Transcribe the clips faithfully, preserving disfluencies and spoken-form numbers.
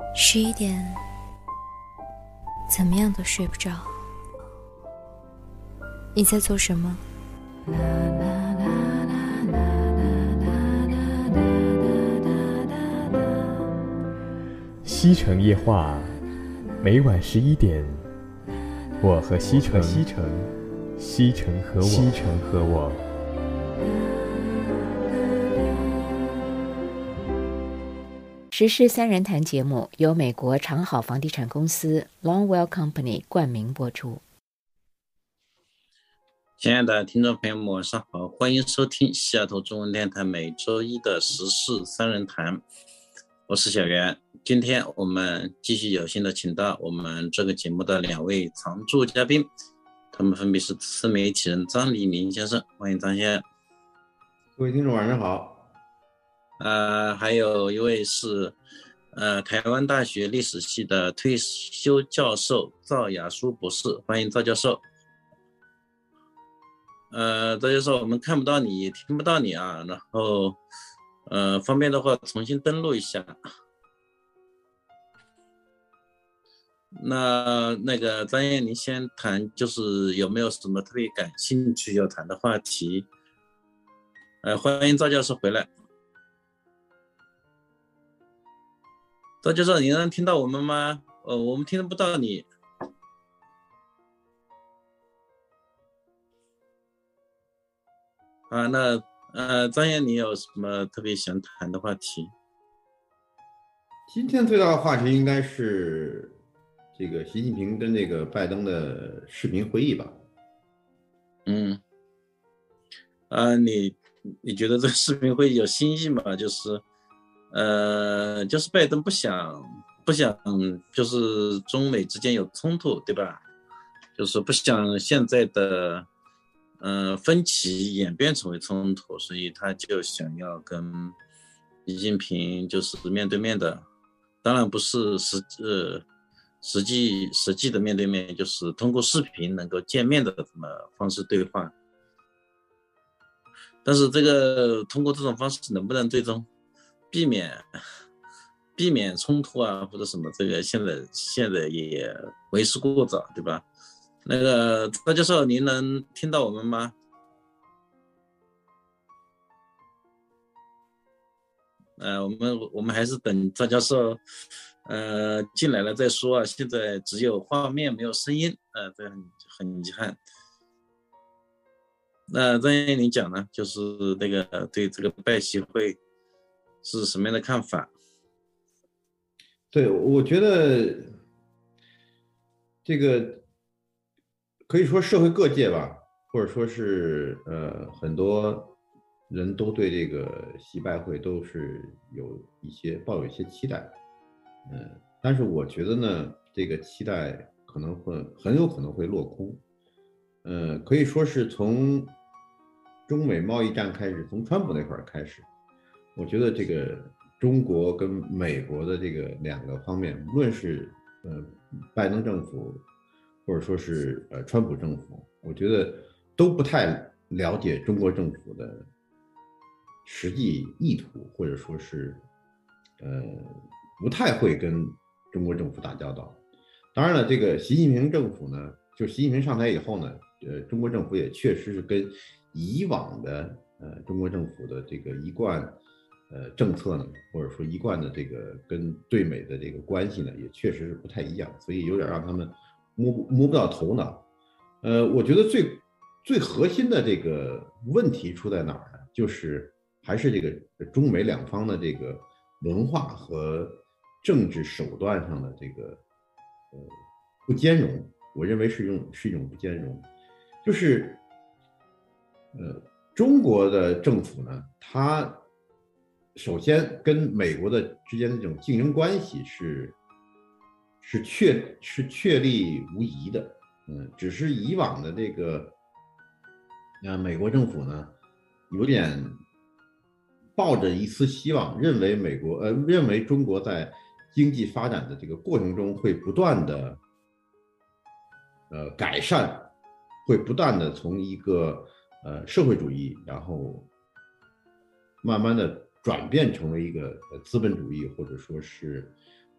十一点，怎么样都睡不着。你在做什么？ 西城夜话，每晚十一点，我和西城，西城，西城和我，西城和我。 时事三人谈节目由美国长好房地产公司 Longwell Company 冠名播出。 亲爱的听众朋友们，晚上好，欢迎收听西雅图中文电台每周一的时事三人谈，我是小袁。今天我们继续有幸的请到我们这个节目的两位常驻嘉宾，他们分别是自媒体人张黎明先生，欢迎张先生。 各位听众晚上好。 呃，还有一位是呃台湾大学历史系的退休教授赵雅书博士，欢迎赵教授。呃，赵教授，我们看不到你，也听不到你啊，然后呃方便的话重新登录一下。那那个张燕，您先谈，就是有没有什么特别感兴趣要谈的话题？呃，欢迎赵教授回来。赵教授，你能听到我们吗？呃，我们听不到你。啊，那呃，张燕，你有什么特别想谈的话题？ 今天最大的话题应该是这个习近平跟这个拜登的视频会议吧。 嗯，啊，你你觉得这个视频会议有新意吗？就是。呃，就是拜登不想不想，就是中美之间有冲突，对吧？就是不想现在的呃分歧演变成为冲突，所以他就想要跟习近平就是面对面的，当然不是实呃实际实际的面对面，就是通过视频能够见面的这么方式对话。但是这个通过这种方式能不能最终避免避免冲突啊，或者什么，这个现在现在也为时过早，对吧？那个赵教授，您能听到我们吗？呃，我们我们还是等赵教授呃进来了再说啊。现在只有画面没有声音，呃，这很很遗憾。那张燕您讲呢，就是那个对这个拜习会是什么样的看法？ 对，我觉得这个可以说社会各界吧，或者说是呃很多人都对这个习拜会都是有一些抱有一些期待，嗯、呃，但是我觉得呢，这个期待可能会很有可能会落空，呃，可以说是从中美贸易战开始，从川普那块儿开始，我觉得这个中国跟美国的这个两个方面，无论是呃拜登政府，或者说是呃川普政府，我觉得都不太了解中国政府的实际意图，或者说是呃不太会跟中国政府打交道。当然了，这个习近平政府呢，就习近平上台以后呢，呃，中国政府也确实是跟以往的呃中国政府的这个一贯呃政策呢，或者说一贯的这个跟对美的这个关系呢，也确实是不太一样，所以有点让他们摸摸不到头脑。呃，我觉得最最核心的这个问题出在哪儿呢？就是还是这个中美两方的这个文化和政治手段上的这个呃不兼容，我认为是一种是一种不兼容，就是呃中国的政府呢，它首先跟美国的之间的这种竞争关系是是确是确立无疑的，嗯，只是以往的这个呃美国政府呢有点抱着一丝希望，认为美国呃认为中国在经济发展的这个过程中会不断的呃改善，会不断的从一个呃社会主义，然后慢慢的转变成为一个资本主义，或者说是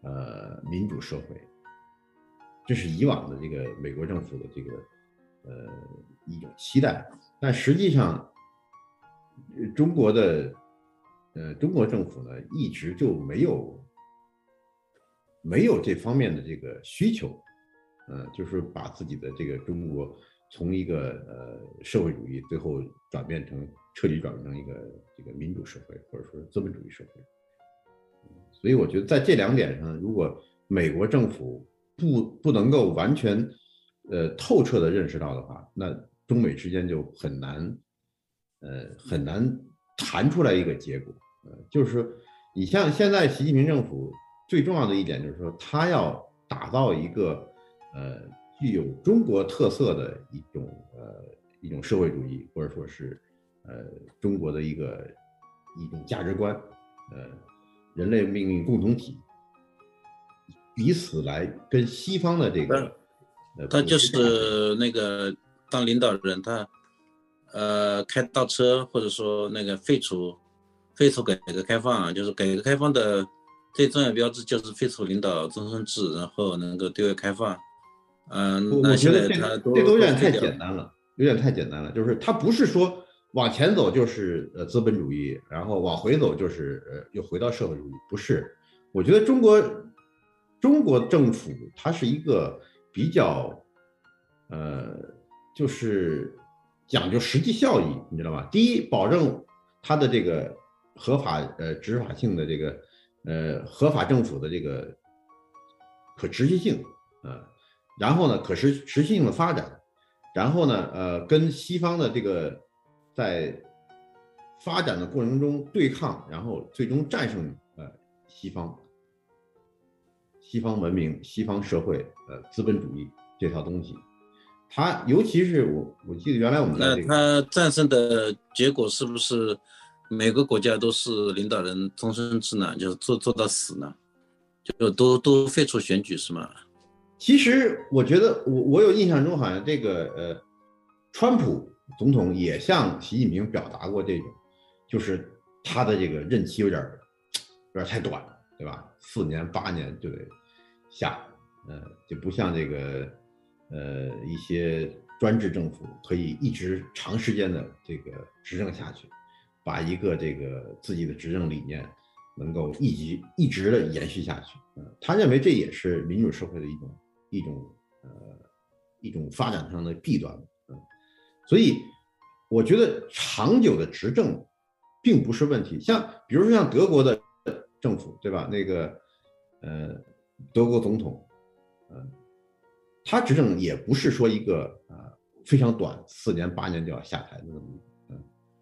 呃民主社会，这是以往的这个美国政府的这个呃一种期待，但实际上中国的呃中国政府呢一直就没有没有这方面的这个需求，呃就是把自己的这个中国从一个呃社会主义最后转变成彻底转变成一个这个民主社会或者说资本主义社会。所以我觉得在这两点上，如果美国政府不不能够完全呃透彻的认识到的话，那中美之间就很难呃很难谈出来一个结果。呃就是说你像现在习近平政府最重要的一点就是说，他要打造一个呃具有中国特色的一种呃一种社会主义，或者说是呃中国的一个一种价值观，呃人类命运共同体，以此来跟西方的这个， 呃，他就是那个当领导人，他呃开倒车，或者说那个废除废除改革开放，就是改革开放的最重要标志就是废除领导终身制，然后能够对外开放。嗯、呃，那现在他都这都有点太简单了，有点太简单了，就是他不是说往前走就是呃资本主义，然后往回走就是呃又回到社会主义，不是。我觉得中国中国政府它是一个比较呃就是讲究实际效益，你知道吗？第一，保证它的这个合法呃执法性的这个呃合法政府的这个可持续性啊、呃，然后呢可持持续性的发展，然后呢呃跟西方的这个在发展的过程中对抗，然后最终战胜呃西方西方文明、西方社会呃资本主义这套东西。他尤其是我我记得原来我们在、这个、 那他战胜的结果是不是每个国家都是领导人终身制呢？就是做做到死呢？就都都废除选举是吗？ 其实我觉得我我有印象中好像这个呃川普总统也向习近平表达过这种，就是他的这个任期有点有点太短了，对吧？四年八年就得下，呃，就不像这个呃一些专制政府可以一直长时间的这个执政下去，把一个这个自己的执政理念能够一直一直的延续下去。呃，他认为这也是民主社会的一种一种呃一种发展上的弊端。所以我觉得长久的执政并不是问题，像比如说像德国的政府，对吧？那个呃德国总统，呃，他执政也不是说一个呃非常短，四年八年就要下台的那么一个，嗯，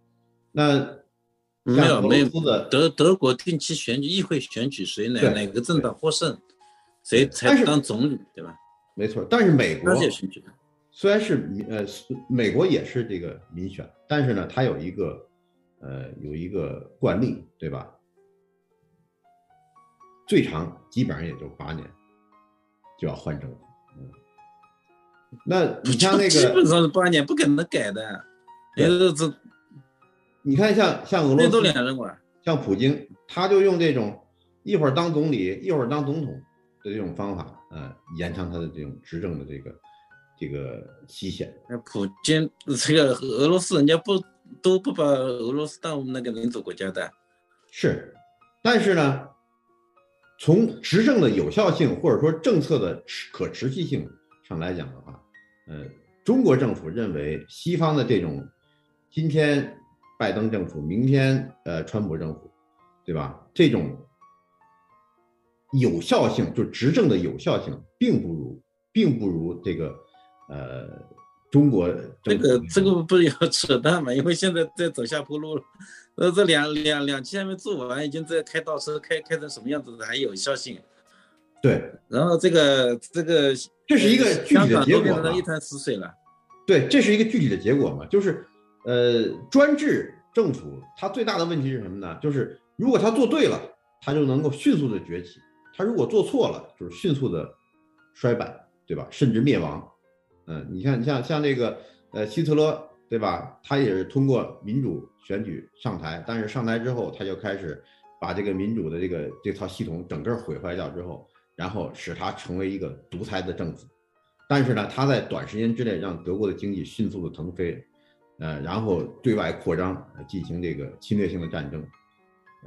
那没有没有德德国定期选举，议会选举谁哪哪个政党获胜，谁才当总理，对吧？ 没错，但是美国是选举的。 虽然是呃，美国也是这个民选，但是呢，它有一个呃有一个惯例，对吧？最长基本上也就八年就要换政府。嗯，那你像那个基本上是八年，不可能改的。 这你看像像俄罗斯都两任管， 像普京，他就用这种一会儿当总理，一会儿当总统的这种方法，呃，延长他的这种执政的这个。这个期限， 普京这个俄罗斯人家不都不把俄罗斯当那个民主国家的， 是，但是呢，从执政的有效性或者说政策的可持续性上来讲的话，呃，中国政府认为西方的这种今天拜登政府，明天呃川普政府，对吧？这种有效性，就执政的有效性，并不如并不如这个。呃，中国这个这个不是要扯淡吗？因为现在在走下坡路了，呃，这两两两期还没做完，已经在开倒车，开开成什么样子的，还有效性。 对， 然后这个这个， 这是一个具体的结果嘛？ 一潭死水了。 对，这是一个具体的结果嘛？就是呃，专制政府它最大的问题是什么呢？就是如果它做对了，它就能够迅速的崛起；它如果做错了，就是迅速的衰败，对吧？甚至灭亡。嗯，你看，像像这个呃希特勒，对吧？他也是通过民主选举上台，但是上台之后，他就开始把这个民主的这个这套系统整个毁坏掉之后，然后使它成为一个独裁的政府。但是呢，他在短时间之内让德国的经济迅速的腾飞，呃，然后对外扩张，呃、进行这个侵略性的战争，呃，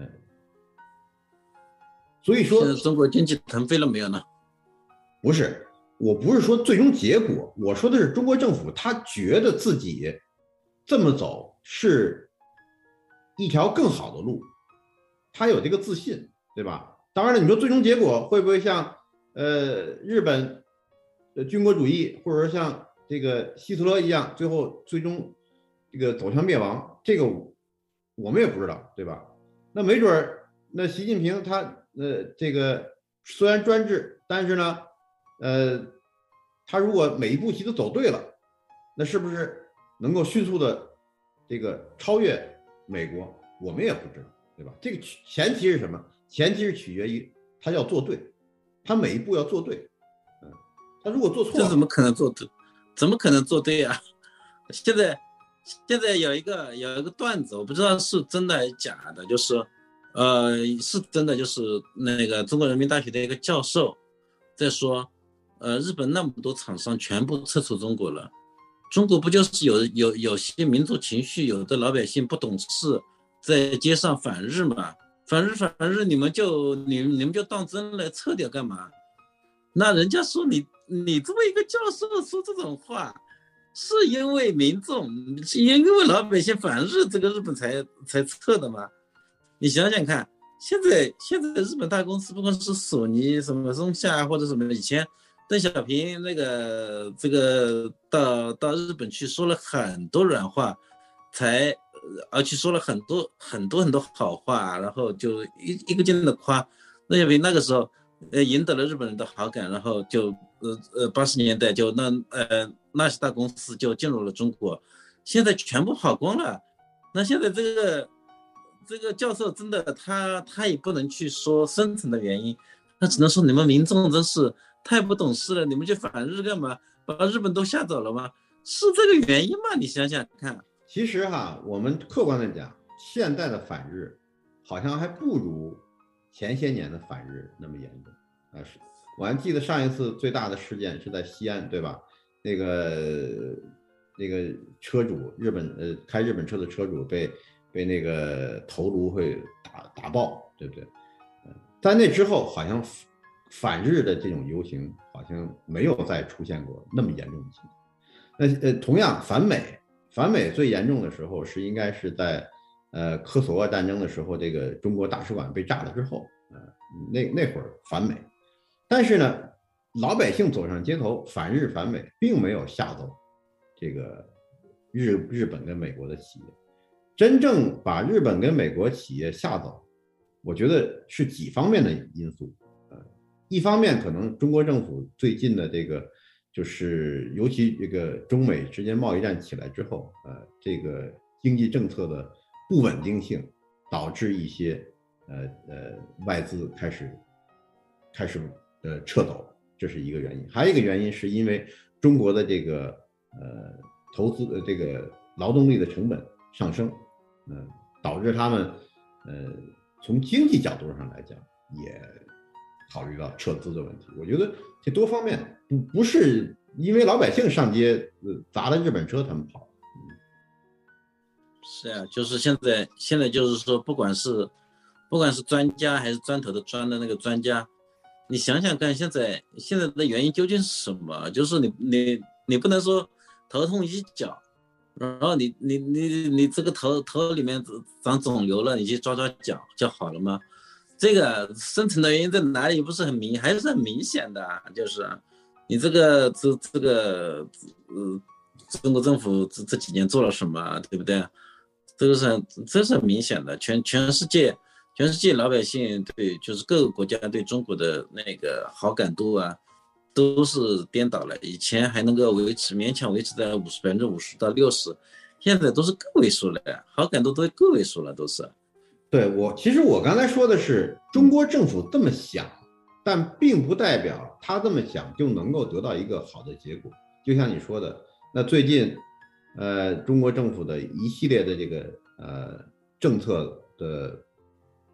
所以说， 现在中国经济腾飞了没有呢？ 不是，我不是说最终结果，我说的是中国政府他觉得自己这么走是一条更好的路，他有这个自信，对吧？当然了，你说最终结果会不会像呃日本的军国主义，或者说像这个希特勒一样，最后最终这个走向灭亡，这个我们也不知道，对吧？那没准那习近平他呃这个虽然专制，但是呢，呃，他如果每一步棋都走对了，那是不是能够迅速的这个超越美国？我们也不知道，对吧？这个前提是什么？前提是取决于他要做对，他每一步要做对。嗯，他如果做错了， 这怎么可能做对？怎么可能做对啊？现在现在有一个有一个段子，我不知道是真的还是假的，就是呃是真的，就是那个中国人民大学的一个教授在说，呃日本那么多厂商全部撤出中国了，中国不就是有有有些民族情绪，有的老百姓不懂事，在街上反日嘛？反日反日，你们就你你们就当真了，撤掉干嘛？那人家说你你作为一个教授说这种话，是因为民众是因为老百姓反日，这个日本才才撤的吗？你想想看，现在现在日本大公司，不管是索尼、什么松下或者什么，以前邓小平那个这个到到日本去说了很多软话，才而且说了很多很多很多好话，然后就一一个劲的夸邓小平。那个时候呃赢得了日本人的好感，然后就呃呃八十年代就那呃那些大公司就进入了中国，现在全部跑光了。那现在这个这个教授真的他他也不能去说深层的原因，他只能说你们民众真是太不懂事了，你们去反日干嘛？把日本都吓走了吗？是这个原因吗？你想想看。 其实哈，我们客观的讲，现在的反日好像还不如前些年的反日那么严重啊！是，我还记得上一次最大的事件是在西安，对吧？那个那个车主，日本呃开日本车的车主被被那个头颅会打打爆，对不对？嗯，在那之后，好像反日的这种游行好像没有再出现过那么严重的情况。那呃，同样反美。反美最严重的时候是应该是在呃科索沃战争的时候，这个中国大使馆被炸了之后，呃那那会儿反美，但是呢，老百姓走上街头反日反美，并没有吓走这个日日本跟美国的企业。真正把日本跟美国企业吓走，我觉得是几方面的因素。呃，一方面可能中国政府最近的这个。就是尤其这个中美之间贸易战起来之后，呃，这个经济政策的不稳定性，导致一些呃呃外资开始开始呃撤走，这是一个原因。还有一个原因是因为中国的这个呃投资的这个劳动力的成本上升，嗯、呃，导致他们呃从经济角度上来讲也考虑到撤资的问题。我觉得这多方面。不不是因为老百姓上街砸了日本车他们跑，嗯， 是啊，就是现在现在就是说，不管是不管是专家还是砖头的砖的那个专家，你想想看，现在现在的原因究竟是什么？就是你你你不能说头痛医脚，然后你你你你这个头头里面长肿瘤了，你去抓抓脚就好了吗？这个深层的原因在哪里？不是很明，还是很明显的，就是。你这个这这个呃，中国政府这这几年做了什么，对不对？这个是这是很明显的，全全世界全世界老百姓对，就是各个国家对中国的那个好感度啊，都是颠倒了。以前还能够维持勉强维持在五十百分之五十到六十，现在都是个位数了，好感度都是个位数了，都是。 对我，其实我刚才说的是中国政府这么想。但并不代表他这么想就能够得到一个好的结果。就像你说的，那最近，呃，中国政府的一系列的这个呃政策的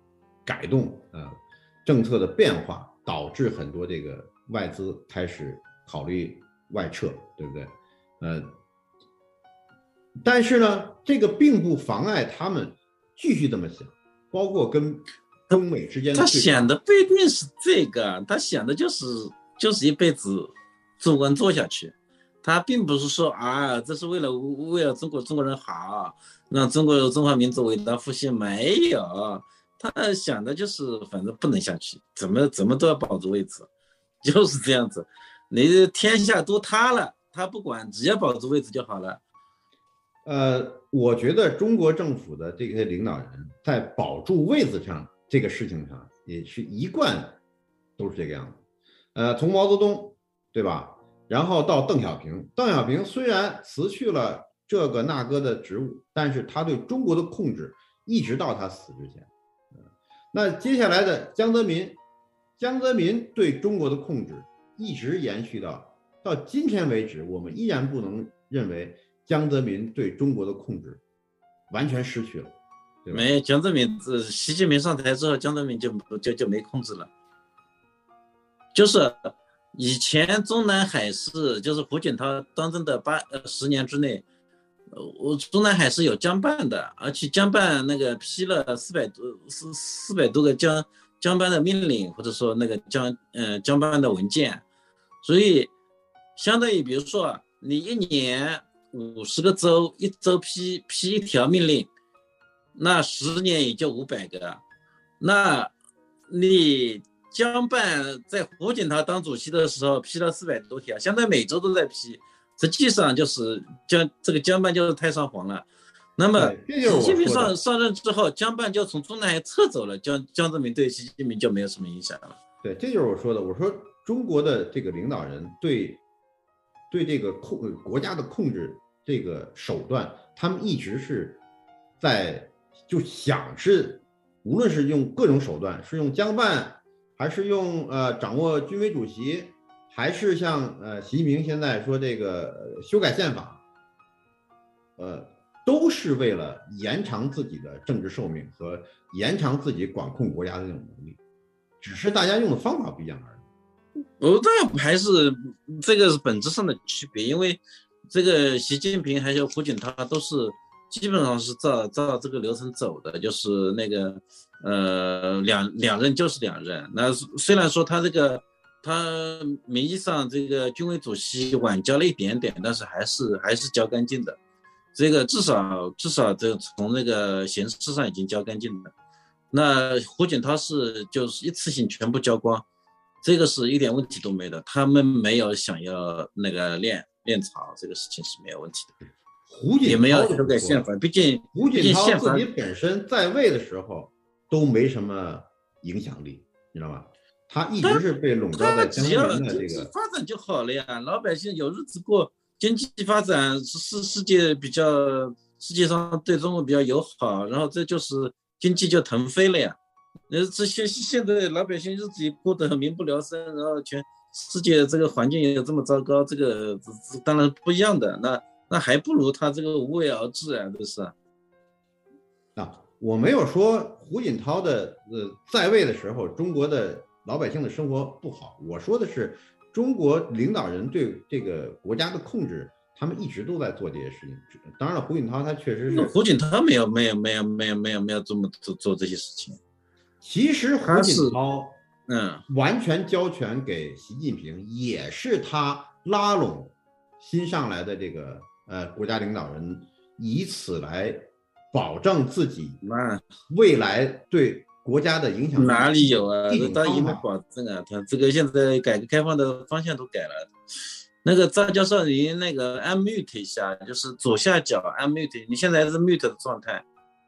改动，呃，政策的变化，导致很多这个外资开始考虑外撤，对不对？呃，但是呢，这个并不妨碍他们继续这么想，包括跟中美之间的。 他想的不一定是这个，他想的就是就是一辈子做官做下去。他并不是说啊，这是为了为了中国中国人好，让中国中华民族伟大复兴，没有，他想的就是反正不能下去，怎么怎么都要保住位置，就是这样子。你天下都塌了，他不管，只要保住位置就好了。 呃，我觉得中国政府的这些领导人在保住位子上这个事情上，也是一贯都是这个样子。呃，从毛泽东，对吧？然后到邓小平，邓小平虽然辞去了这个那个的职务，但是他对中国的控制一直到他死之前。那接下来的江泽民，江泽民对中国的控制一直延续到到今天为止，我们依然不能认为江泽民对中国的控制完全失去了，对吧？ 没，江泽民自习近平上台之后，江泽民就就就没控制了，就是以前中南海事，就是胡锦涛当政的八呃十年之内，我中南海事有江办的，而且江办那个批了四百多四四百多个江江办的命令，或者说那个江呃江办的文件，所以相当于比如说你一年五十个州，一州批批一条命令，那十年也就五百个，那你江办在胡锦涛当主席的时候批了四百多条，相当于每周都在批，实际上就是江这个江办就是太上皇了。那么习近平上上任之后，江办就从中南海撤走了，江江泽民对习近平就没有什么影响了。 对，这就是我说的，我说中国的这个领导人对对这个控国家的控制这个手段，他们一直是在就想是无论是用各种手段，是用江办，还是用呃掌握军委主席，还是像呃习近平现在说这个修改宪法，呃，都是为了延长自己的政治寿命和延长自己管控国家的这种能力，只是大家用的方法不一样而已。 哦，这还是这个是本质上的区别，因为这个习近平还有胡锦涛都是基本上是照照这个流程走的，就是那个呃两两任就是两任。那虽然说他这个他名义上这个军委主席晚交了一点点，但是还是还是交干净的。这个至少至少这从那个形式上已经交干净了。那胡锦涛是就是一次性全部交光，这个是一点问题都没的。他们没有想要那个练练草，这个事情是没有问题的。 胡锦涛也没有修改宪法，毕竟胡锦涛自己本身在位的时候都没什么影响力，你知道吗？他一直是被笼罩在江泽民的这个发展就好了呀，老百姓有日子过，经济发展是世界比较世界上对中国比较友好，然后这就是经济就腾飞了呀。那这些现在老百姓日子也过得很民不聊生，然后全世界这个环境也有这么糟糕，这个当然不一样的。那那还不如他这个无为而治啊，这是。 啊，我没有说胡锦涛的呃在位的时候，中国的老百姓的生活不好。我说的是中国领导人对这个国家的控制，他们一直都在做这些事情。当然了，胡锦涛他确实是， 胡锦涛没有没有没有没有没有没有这么做做这些事情。 其实胡锦涛嗯完全交权给习近平，也是他拉拢新上来的这个呃国家领导人，以此来保证自己未来对国家的影响力。 哪里有啊？这当然没保证啊！他这个现在改革开放的方向都改了。那个赵教授，你那个 unmute 一下，就是左下角 unmute， 你现在是 mute 的状态，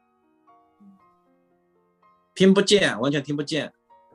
听不见，完全听不见，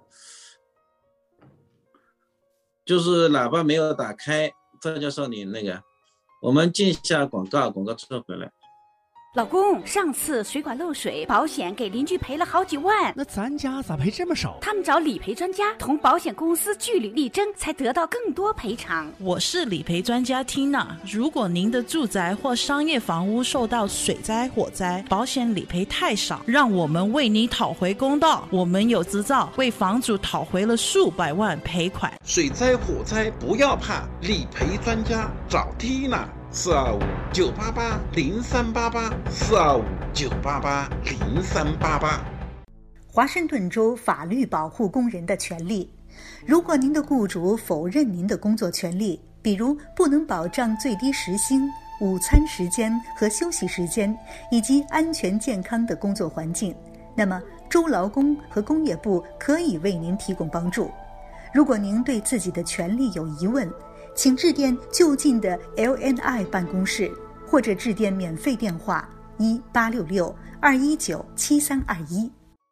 就是喇叭没有打开。赵教授，你那个，我们进一下广告，广告之后回来。 老公，上次水管漏水，保险给邻居赔了好几万， 那咱家咋赔这么少？ 他们找理赔专家，同保险公司据理力争，才得到更多赔偿。 我是理赔专家 Tina， 如果您的住宅或商业房屋受到水灾、火灾，保险理赔太少，让我们为你讨回公道。我们有执照，为房主讨回了数百万赔款。 水灾、火灾不要怕，理赔专家找 Tina。四二五九八八零三八八，四二五九八八零三八八。 华盛顿州法律保护工人的权利。如果您的雇主否认您的工作权利，比如不能保障最低时薪、午餐时间和休息时间，以及安全健康的工作环境，那么州劳工和工业部可以为您提供帮助。如果您对自己的权利有疑问，请致电就近的 L N I 办公室，或者致电免费电话一八六六二一九七三二一。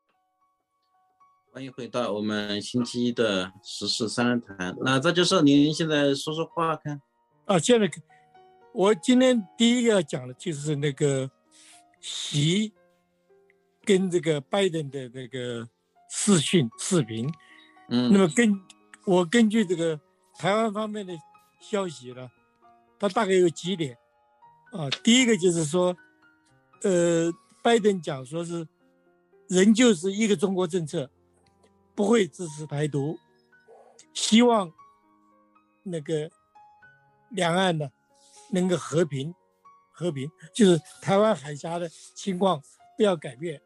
欢迎回到我们星期一的时事三人谈。那这就是您现在说说话看。 啊，现在我今天第一个要讲的就是那个习跟这个拜登的那个视讯视频。 嗯， 那么根我根据这个台湾方面的消息呢，它大概有几点啊。第一个就是说，呃，拜登讲说是仍旧是一个中国政策，不会支持台独，希望那个两岸呢能够和平，和平就是台湾海峡的情况不要改变。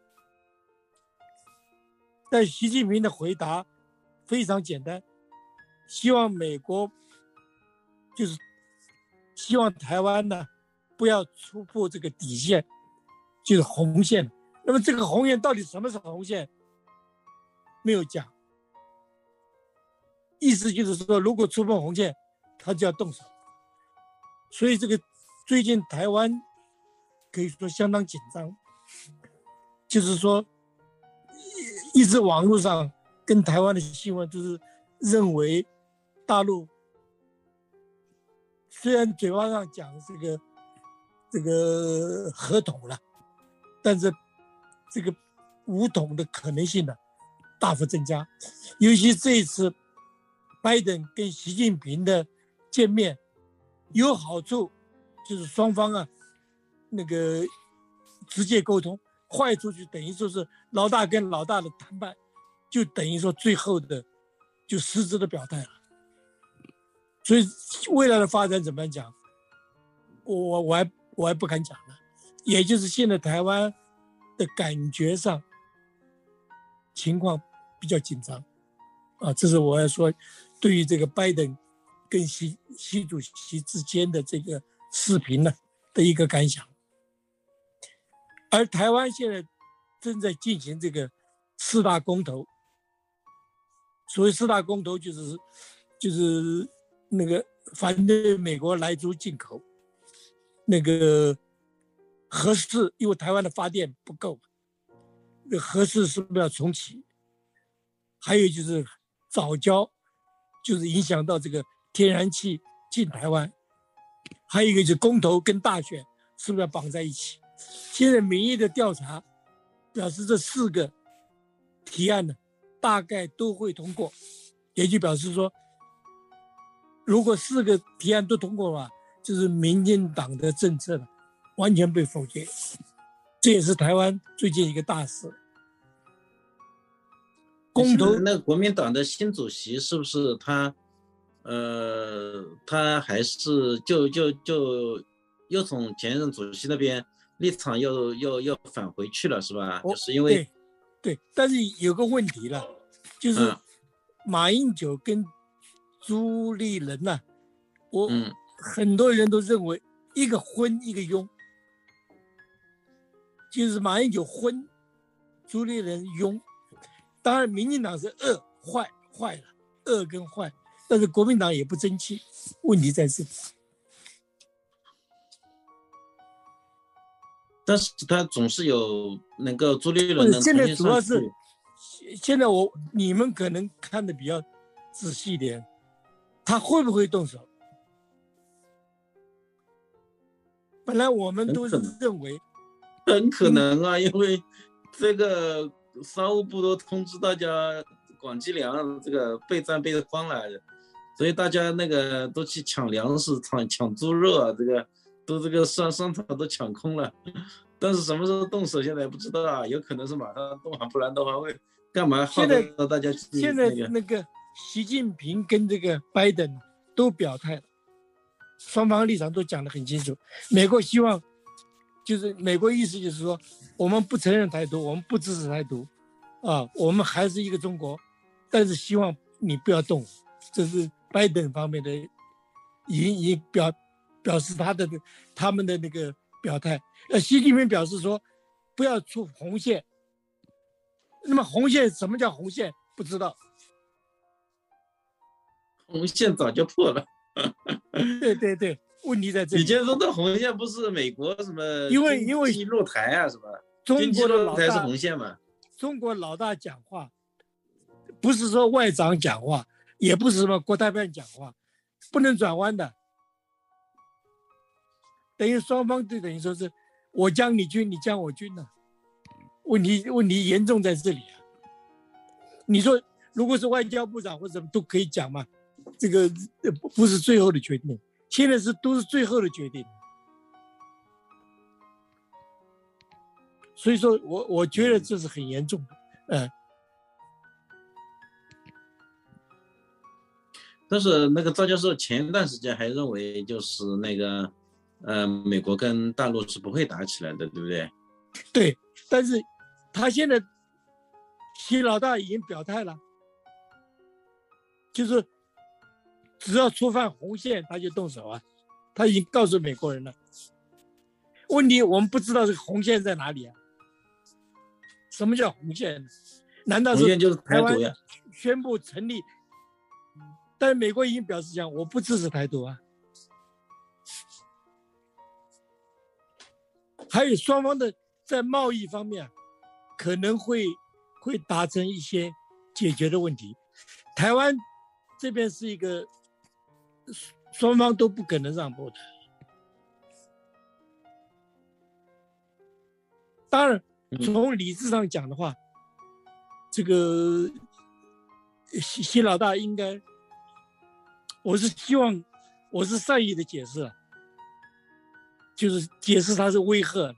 但习近平的回答非常简单，希望美国就是希望台湾呢不要突破这个底线，就是红线。那么这个红线到底什么是红线？没有讲。意思就是说，如果触碰红线，他就要动手。所以这个最近台湾可以说相当紧张，就是说一直网络上跟台湾的新闻就是认为大陆虽然嘴巴上讲这个这个合统了，但是这个武统的可能性呢大幅增加。尤其这一次拜登跟习近平的见面有好处，就是双方啊那个直接沟通，坏处就等于说是老大跟老大的谈判，就等于说最后的就实质的表态了。所以未来的发展怎么样讲，我我还我还不敢讲了。也就是现在台湾的感觉上情况比较紧张啊，这是我要说对于这个拜登跟习习主席之间的这个视频呢的一个感想。而台湾现在正在进行这个四大公投，所谓四大公投就是就是那个反对美国来猪进口，那个核四，因为台湾的发电不够，那核四是不是要重启？还有就是藻礁，就是影响到这个天然气进台湾，还有一个就是公投跟大选是不是要绑在一起？现在民意的调查表示这四个提案呢大概都会通过，也就表示说如果四个提案都通过的话，就是民进党的政策呢完全被否决，这也是台湾最近一个大事。公投那国民党的新主席是不是他呃他还是就就就又从前任主席那边立场又又又返回去了是吧？就是因为对对，但是有个问题了，就是马英九跟朱立伦呐、啊，我、嗯、很多人都认为一个昏一个庸，就是马英九昏，朱立伦庸。当然民进党是恶坏坏了，恶跟坏，但是国民党也不争气，问题在这里。 但是他总是有能够朱立伦能现在主要是现在我你们可能看得比较仔细一点，他会不会动手？本来我们都是认为很可能啊，因为这个商务部都通知大家广积粮这个备战备荒了，所以大家那个都去抢粮食、抢抢猪肉啊，这个都这个商商场都抢空了。但是什么时候动手现在也不知道啊，有可能是马上动啊，不然的话会干嘛号召大家去、那个？ 现在那个习近平跟这个拜登都表态了，双方立场都讲得很清楚。美国希望，就是美国意思就是说，我们不承认台独，我们不支持台独，啊，我们还是一个中国，但是希望你不要动。这是拜登方面的已经已经表表示他的他们的那个表态。呃，习近平表示说，不要出红线。那么红线什么叫红线？不知道。 红线早就破了。 对对对，问题在这里。 以前说的红线不是美国什么？ 因为因为经济落台啊什么？ 中国的老大经济落台是红线嘛？ 中国老大讲话，不是说外长讲话，也不是什么国台办讲话，不能转弯的。等于双方就等于说是我将你军，你将我军呢、啊。问题问题严重在这里啊！你说如果是外交部长或者什么都可以讲嘛，这个不是最后的决定，现在是都是最后的决定。所以说我我觉得这是很严重的，嗯。 但是那个赵教授前一段时间还认为，就是那个，呃，美国跟大陆是不会打起来的，对不对？ 对，但是他现在习老大已经表态了，就是只要触犯红线他就动手啊，他已经告诉美国人了。问题我们不知道这个红线在哪里啊？什么叫红线？难道是台湾宣布成立？但是美国已经表示讲我不支持台独啊。还有双方的在贸易方面可能会会达成一些解决的问题。台湾这边是一个双方都不可能让步的。当然从理智上讲的话，这个习习老大应该，我是希望我是善意的解释，就是解释他是威吓，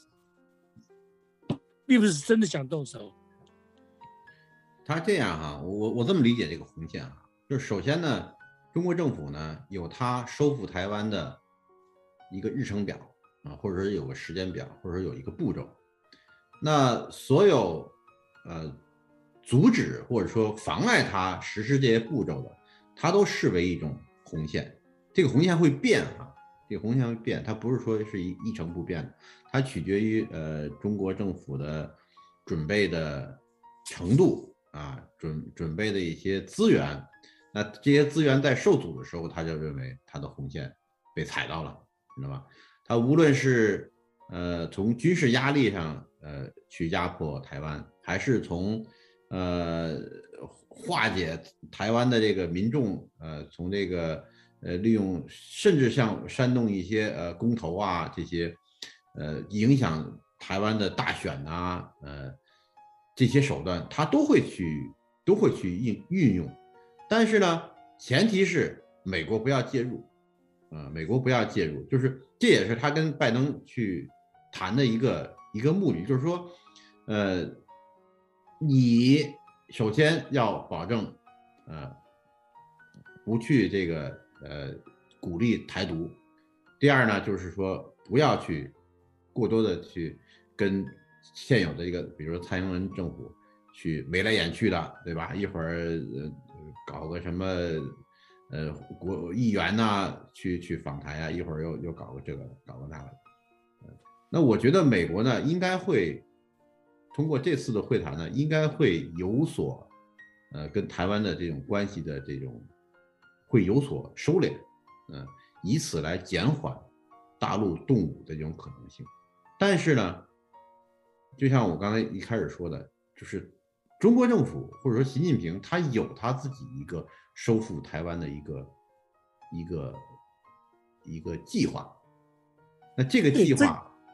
并不是真的想动手。 他这样哈、啊，我我这么理解这个红线啊，就是首先呢，中国政府呢有他收复台湾的一个日程表啊，或者是有个时间表，或者是有一个步骤。那所有呃阻止或者说妨碍他实施这些步骤的，他都视为一种红线。这个红线会变哈、啊，这个红线会变，它不是说是一一成不变的，它取决于呃中国政府的准备的程度啊，准准备的一些资源。那这些资源在受阻的时候，他就认为他的红线被踩到了，知道吧？他无论是呃从军事压力上呃去压迫台湾，还是从呃化解台湾的这个民众呃从这个呃利用，甚至像煽动一些呃公投啊这些呃影响台湾的大选啊呃这些手段，他都会去都会去运运用。但是呢，前提是美国不要介入，啊、呃，美国不要介入，就是这也是他跟拜登去谈的一个一个目的，就是说，呃，你首先要保证，呃，不去这个呃鼓励台独，第二呢，就是说不要去过多的去跟现有的一个，比如说蔡英文政府去眉来眼去的，对吧？一会儿呃。搞个什么，呃，国议员呐、啊，去去访台啊，一会儿又又搞个这个，搞个那个。那我觉得美国呢，应该会通过这次的会谈呢，应该会有所，呃，跟台湾的这种关系的这种，会有所收敛，嗯、呃，以此来减缓大陆动武的这种可能性。但是呢，就像我刚才一开始说的，就是。中国政府或者说习近平，他有他自己一个收复台湾的一个一个一个计划。那这个计划，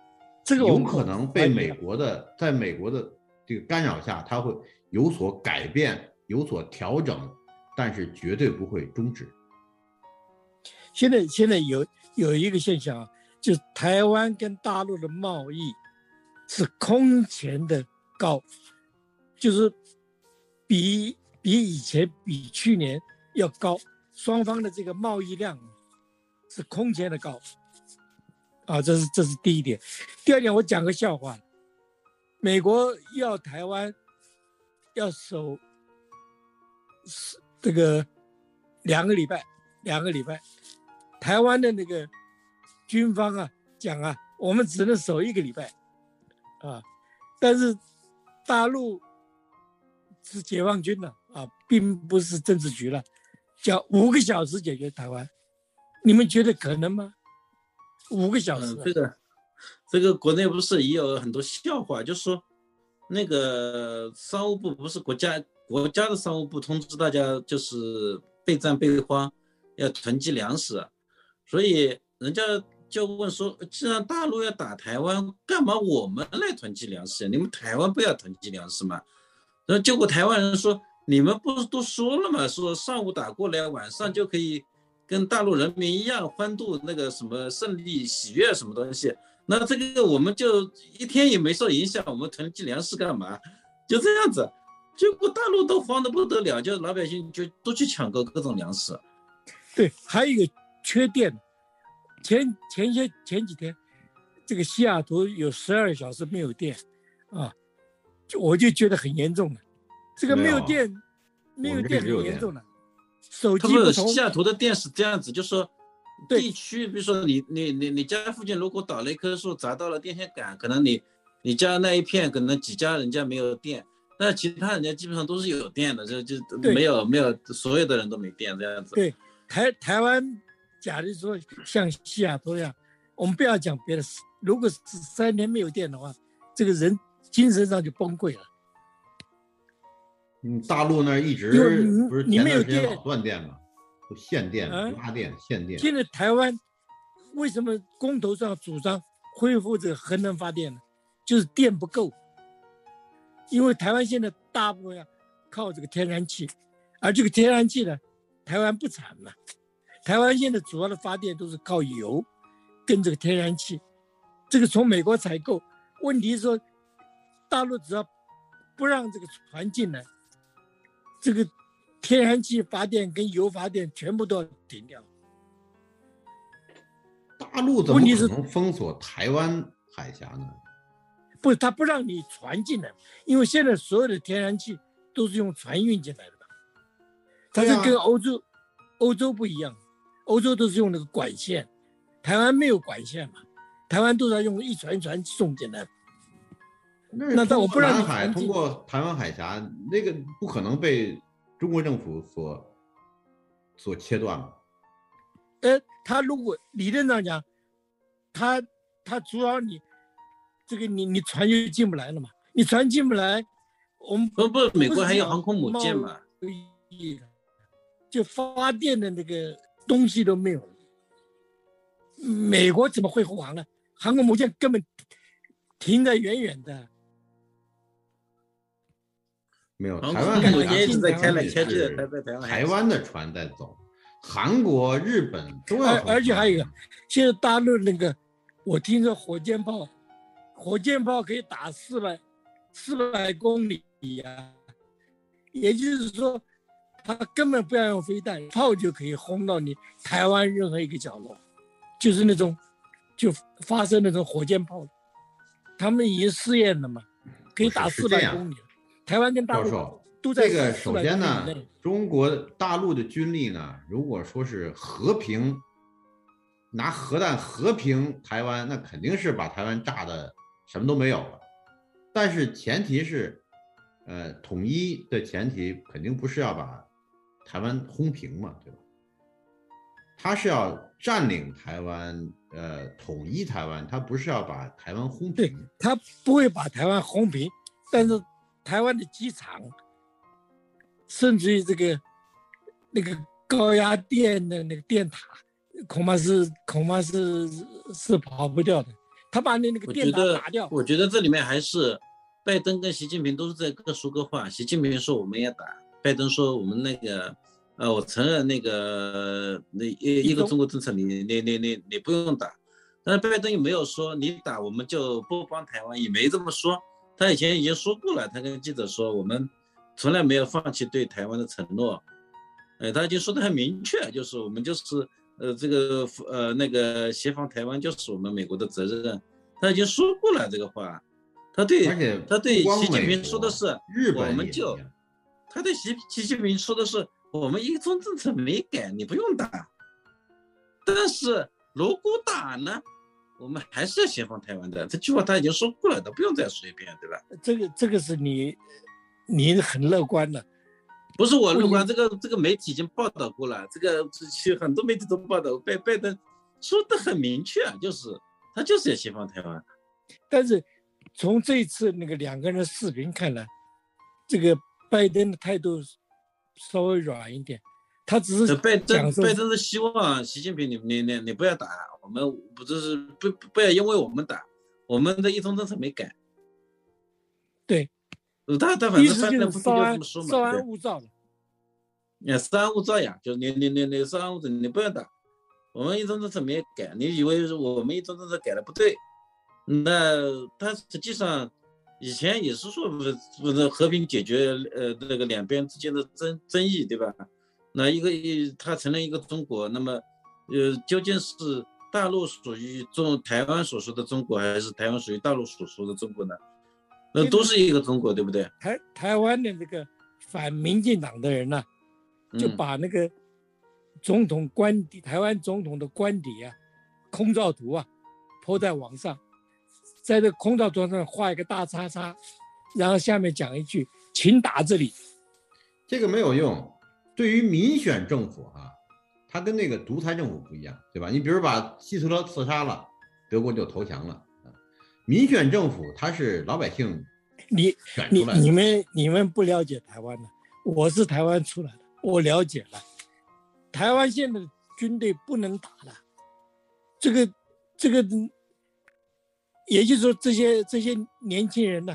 这个有可能被美国的，在美国的这个干扰下，它会有所改变，有所调整，但是绝对不会终止。 现在现在有有一个现象啊，就是台湾跟大陆的贸易是空前的高，就是比比以前比去年要高，双方的这个贸易量是空前的高啊，这是这是第一点。第二点，我讲个笑话，美国要台湾要守这个两个礼拜，两个礼拜，台湾的那个军方啊讲啊，我们只能守一个礼拜啊，但是大陆是解放军了啊，并不是政治局了，叫五个小时解决台湾，你们觉得可能吗？五个小时、啊嗯，这个这个国内不是也有很多笑话，就是说那个商务部不是国家国家的商务部通知大家就是备战备荒，要囤积粮食，所以人家就问说，既然大陆要打台湾，干嘛我们来囤积粮食？你们台湾不要囤积粮食吗？然后结果台湾人说，你们不是都说了吗？说上午打过来，晚上就可以跟大陆人民一样欢度那个什么胜利喜悦什么东西，那这个我们就一天也没受影响，我们囤积粮食干嘛？就这样子，结果大陆都慌得不得了，就老百姓就都去抢购各种粮食。 对，还有一个缺电，前前些前几天，这个西雅图有十二小时没有电啊，就我就觉得很严重了。这个没有电，没有电很严重了。手机不同。 西雅图的电是这样子，就是说地区，比如说你你你你家附近如果倒了一棵树，砸到了电线杆，可能你你家那一片可能几家人家没有电，但其他人家基本上都是有电的，就就没有没有所有的人都没电这样子。 对，台台湾，假如说像西雅图一样，我们不要讲别的，如果是三天没有电的话，这个人精神上就崩溃了。 嗯，大陆那儿一直不是前段时间老断电吗？都限电、拉电、限电。 现在台湾为什么公投上主张恢复这个核能发电呢？就是电不够，因为台湾现在大部分要靠这个天然气，而这个天然气呢，台湾不产嘛。台湾现在主要的发电都是靠油跟这个天然气，这个从美国采购。问题是说，大陆只要不让这个船进来，这个天然气发电跟油发电全部都要停掉。 大陆怎么可能封锁台湾海峡呢？ 不，他不让你船进来，因为现在所有的天然气都是用船运进来的嘛。它是跟欧洲、啊、欧洲不一样，欧洲都是用那个管线，台湾没有管线嘛，台湾都是要用一船一船送进来。 那但我不让你海通过台湾海峡，那个不可能被中国政府所所切断嘛？ 呃，他如果理论上讲，他他主要你这个你你船就进不来了嘛，你船进不来，我们不不，美国还有航空母舰嘛， 就发电的那个东西都没有了，美国怎么会护航呢？航空母舰根本停在远远的。 没有，台湾母舰一直在开来开去的， 台湾的船在走，韩国、日本都要。 而且还有一个，现在大陆那个，我听说火箭炮，火箭炮可以打四百四百公里呀，也就是说，它根本不要用飞弹，炮就可以轰到你台湾任何一个角落，就是那种就发射那种火箭炮，他们已经试验了嘛，可以打四百公里。台湾跟大陆都在这个，首先呢，中国大陆的军力呢，如果说是和平拿核弹和平台湾，那肯定是把台湾炸的什么都没有了。但是前提是，呃，统一的前提肯定不是要把台湾轰平嘛，对吧？他是要占领台湾，呃，统一台湾，他不是要把台湾轰平。 对，他不会把台湾轰平，但是。台湾的机场，甚至于这个那个高压电的那个电塔，恐怕是恐怕是是跑不掉的。 他把你那个电塔打掉。 我觉得这里面还是拜登跟习近平都是在各说各话。习近平说我们也打，拜登说我们那个，呃，我承认那个那一一个中国政策你，你你你你你不用打。但是拜登也没有说你打我们就不帮台湾，也没这么说。他以前已经说过了，他跟记者说我们从来没有放弃对台湾的承诺。呃，他已经说得很明确，就是我们就是呃这个呃那个协防台湾就是我们美国的责任。他已经说过了这个话。他对他对习近平说的是，我们就他对习习近平说的是，我们一中政策没改，你不用打。但是如果打呢，我们还是要协防台湾的。这句话他已经说过了，他不用再说一遍，对吧？ 这个这个是你你很乐观的， 不是我乐观，这个这个媒体已经报道过了，这个其实很多媒体都报道，拜拜登说的很明确，就是他就是要协防台湾。 但是从这次那个两个人的视频看来，这个拜登的态度稍微软一点，他只是拜登拜登是希望习近平你你你你不要打，我们不就是不不要因为我们打，我们的一中政策没改。 对， 他他反正拜登不就稍安这么说嘛， 稍安勿躁的。 也稍安勿躁呀，就是你你你你稍安勿躁，你不要打，我们一中政策没改，你以为我们一中政策改的不对？那他实际上以前也是说不是不是和平解决呃那个两边之间的争争议，对吧？那一个他承认一个中国，那么呃究竟是大陆属于中台湾所说的中国，还是台湾属于大陆所说的中国呢？那都是一个中国，对不对？ 台台湾的这个反民进党的人呢、啊，就把那个总统官邸、嗯、台湾总统的官邸啊，空照图啊，抛在网上。在这空照图上画一个大叉叉，然后下面讲一句请打这里。 这个没有用，对于民选政府啊，它跟那个独裁政府不一样，对吧？你比如把希特勒刺杀了，德国就投降了。民选政府它是老百姓你选出来的。 你你们你们不了解台湾的，我是台湾出来的，我了解了。台湾现在的军队不能打了，这个这个。也就是说，这些这些年轻人呢，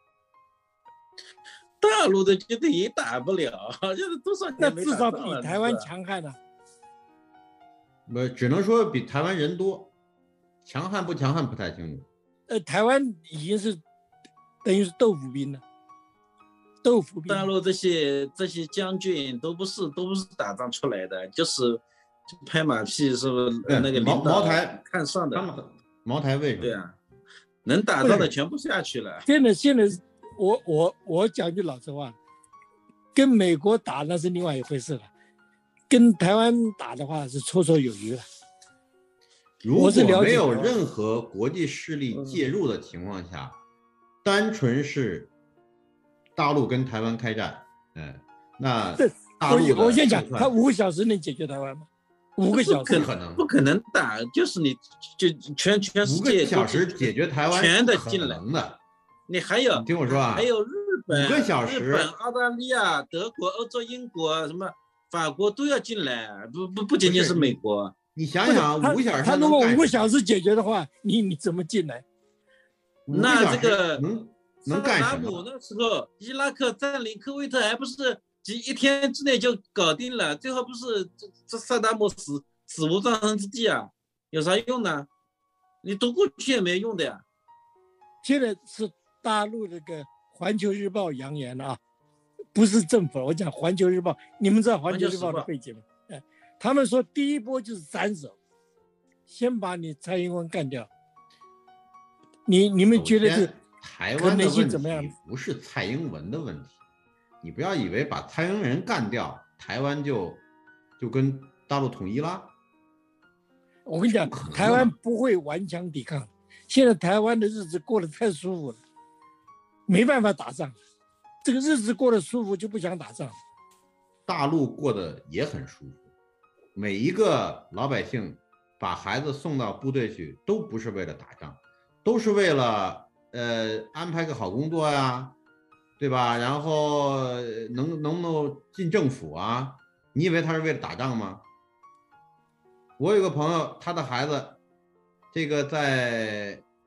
大陆的军队也打不了，现在多少年没打仗了， 那至少比台湾强悍啊。 我只能说比台湾人多，强悍不强悍不太清楚。 呃，台湾已经是等于是豆腐兵了，豆腐兵。 大陆这些这些将军都不是都不是打仗出来的，就是拍马屁，是不是？那个领导茅台看上的， 茅台为什么？ 对啊。能打仗的全部下去了。 现在现在我我我讲句老实话，跟美国打那是另外一回事了，跟台湾打的话是绰绰有余了。 如果没有任何国际势力介入的情况下，嗯、单纯是大陆跟台湾开战，嗯，那大陆我我先讲，他五个小时能解决台湾吗？五个小时不可能， 不可能打，就是你就全全世界五个小时解决台湾全的进来的。 你还有你听我说啊， 还有日本、 五个小时， 日本、澳大利亚、德国、欧洲、英国什么法国都要进来，不不不仅仅是美国。 你想想，五个小时他如果五个小时解决的话，你你怎么进来？ 那这个能能干什么？ 那时候伊拉克占领科威特还不是？几一天之内就搞定了，最后不是这这萨达姆死死无葬身之地啊，有啥用呢？你读过去也没用的呀。 现在是大陆这个《环球日报》扬言了啊，不是政府，我讲《环球日报》，你们知道《环球日报》的背景吗？哎，他们说第一波就是斩首，先把你蔡英文干掉。你你们觉得是台湾的问题不是蔡英文的问题。你不要以为把蔡英文干掉，台湾就就跟大陆统一了。 我跟你讲，台湾不会顽强抵抗。现在台湾的日子过得太舒服了，没办法打仗。这个日子过得舒服就不想打仗。 大陆过得也很舒服，每一个老百姓把孩子送到部队去，都不是为了打仗，都是为了呃安排个好工作呀。对吧？然后能能不能进政府啊？你以为他是为了打仗吗？我有个朋友，他的孩子，这个在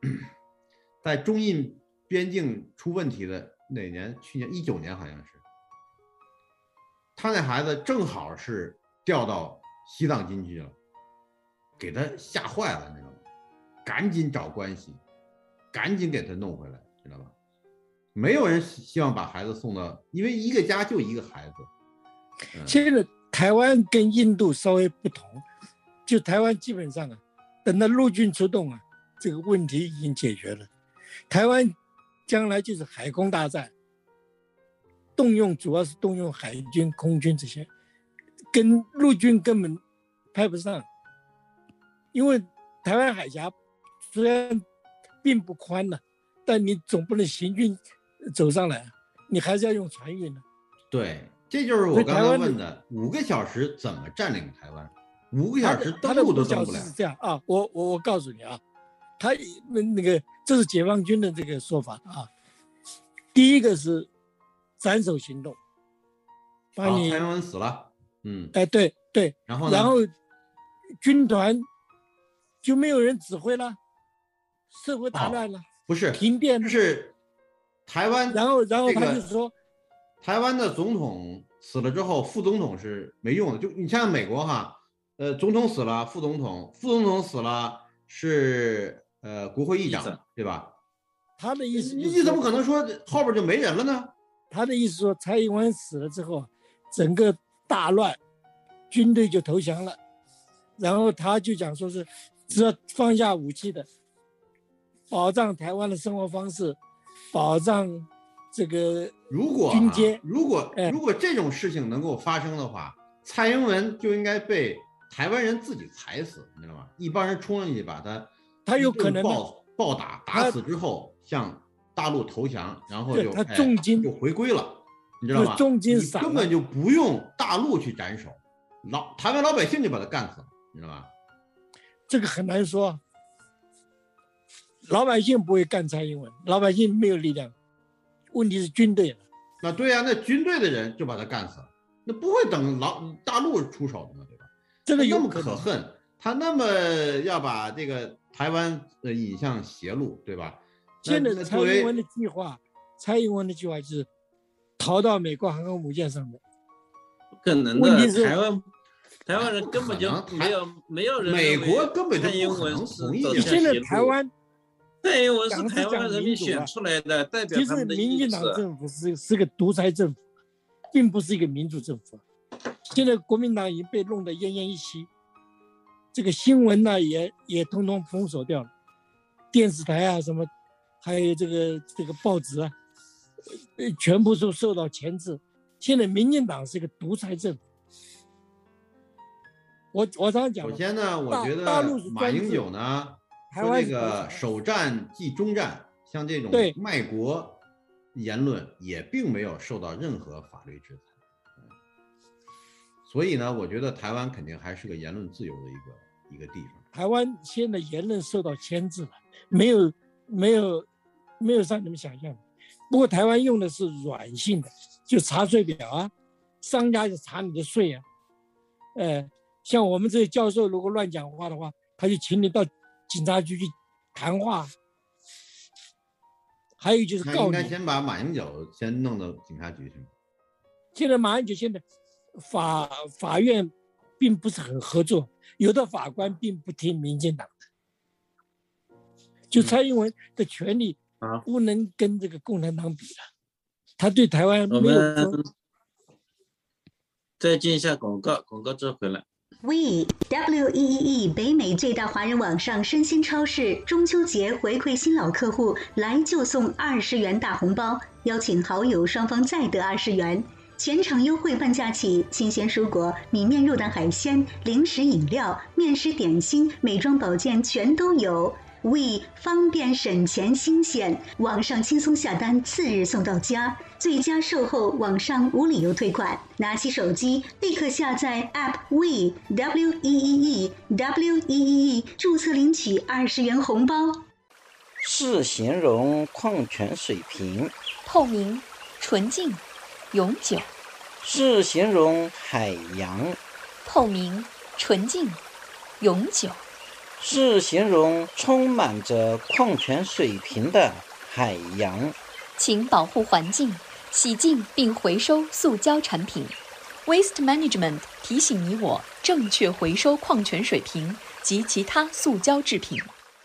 在中印边境出问题的哪年？去年一九年好像是，他那孩子正好是调到西藏军去了，给他吓坏了，你知道吗？赶紧找关系，赶紧给他弄回来，知道吧？没有人希望把孩子送到，因为一个家就一个孩子。 嗯、现在台湾跟印度稍微不同，就台湾基本上啊，等到陆军出动啊，这个问题已经解决了。台湾将来就是海空大战，动用主要是动用海军、空军这些，跟陆军根本派不上，因为台湾海峡虽然并不宽了，但你总不能行军走上来，你还是要用船运的。 对，这就是我刚才问的，五个小时怎么占领台湾？五个小时登陆都登不了。 是这样啊，我我我告诉你啊，他那个这是解放军的这个说法啊。第一个是斩首行动，把你蔡英文死了，嗯， 哎，对对， 然后呢？ 然后军团就没有人指挥了，社会大乱了， 哦、不是停电， 就是台湾， 然后然后他就说， 台湾的总统死了之后，副总统是没用的。就你像美国哈，呃，总统死了，副总统，副总统死了是呃国会议长，对吧？ 他的意思， 你怎么可能说后边就没人了呢？ 他的意思说，蔡英文死了之后，整个大乱，军队就投降了，然后他就讲说是，只要放下武器的，保障台湾的生活方式，保障这个如果军阶， 如果如果这种事情能够发生的话，蔡英文就应该被台湾人自己踩死，你知道吗？一帮人冲上去把他， 他有可能暴暴打，打死之后向大陆投降，然后就他重金、 哎、就回归了，你知道吗？ 重金撒， 根本就不用大陆去斩首，老台湾老百姓就把他干死了，你知道吧？ 这个很难说，老百姓不会干蔡英文，老百姓没有力量，问题是军队了。 那对呀、啊，那军队的人就把他干死了，那不会等老大陆出手的嘛，对吧？ 这个有那么可恨，他那么要把这个台湾呃引向邪路，对吧？ 现在蔡英文的计划，蔡英文的计划就是逃到美国航空母舰上面。 不可能的，台湾台湾人根本就没有没有人， 美国根本就蔡英文同意。 现在台湾， 蔡英文是台湾人民选出来的，代表他们的意思。 其实民进党政府是是个独裁政府，并不是一个民主政府。现在国民党已经被弄得奄奄一息，这个新闻呢也也通通封锁掉了，电视台啊什么。还有这个这个报纸啊，呃，全部都受到钳制。现在民进党是一个独裁政府。我我常讲， 首先呢，我觉得马英九呢，说这个首战即终战，像这种卖国言论也并没有受到任何法律制裁。所以呢，我觉得台湾肯定还是个言论自由的一个一个地方。 台湾现在言论受到牵制了，没有没有。没有像你们想象的，不过台湾用的是软性的，就查税表啊，商家就查你的税啊，呃，像我们这些教授如果乱讲话的话，他就请你到警察局去谈话。还有就是告你， 应该先把马英九先弄到警察局去。 现在马英九现在法法院并不是很合作，有的法官并不听民进党的，就蔡英文的权利。不能跟这个共产党比了，他对台湾没有。我们再进一下广告，广告之后回来。 We W E E E 北美最大华人网上生鲜超市中秋节回馈新老客户，来就送二十元大红包，邀请好友双方再得二十元，全场优惠半价起，新鲜蔬果、米面肉蛋海鲜、零食饮料、面食点心、美妆保健全都有。We 方便省钱新鲜，网上轻松下单，次日送到家，最佳售后，网上无理由退款。拿起手机立刻下载 App We W E E E W E E E 注册领取二十元红包。 视形容矿泉水瓶， 透明、纯净、永久。 视形容海洋， 透明、纯净、永久。 是形容充满着矿泉水瓶的海洋。 请保护环境，洗净并回收塑胶产品。Waste Management 提醒你我正确回收矿泉水瓶及其他塑胶制品。